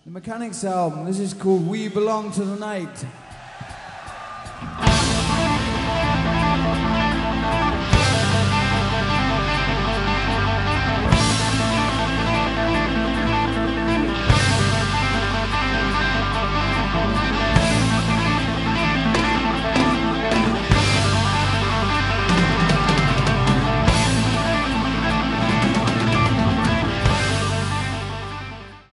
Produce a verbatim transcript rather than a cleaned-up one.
The Mechanics album. This is called We Belong to the Night.